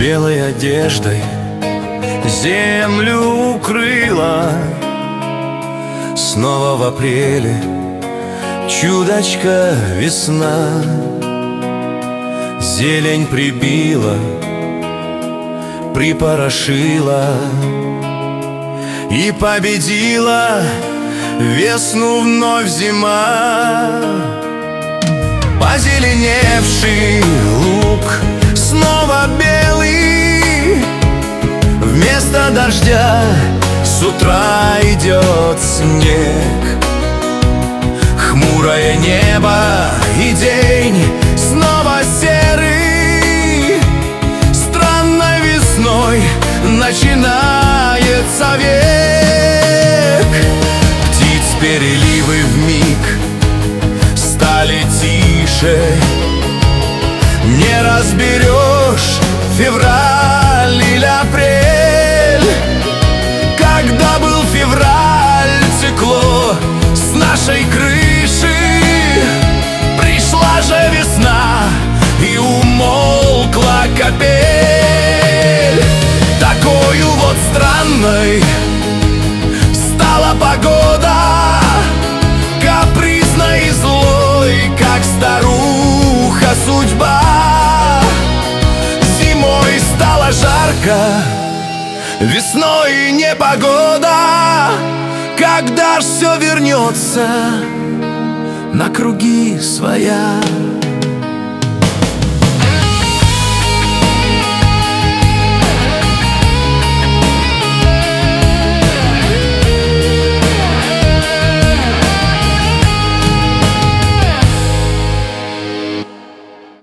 белой одеждой землю укрыла. Снова в апреле чудачка весна. Зелень прибила, припорошила и победила весну вновь зима. Позеленевший луг снова белый, вместо дождя с утра идет снег. Хмурое небо и день снова серый, странной весной начинается век. Птиц переливы вмиг стали тише, не разберешь, февраль или апрель. Когда был февраль, текло с нашей крыши, пришла же весна и умолкла капель. Такою вот странной стала погода, капризной и злой, как старуха судьба. Зимой стало жарко, весной непогода. Когда ж все вернется на круги своя?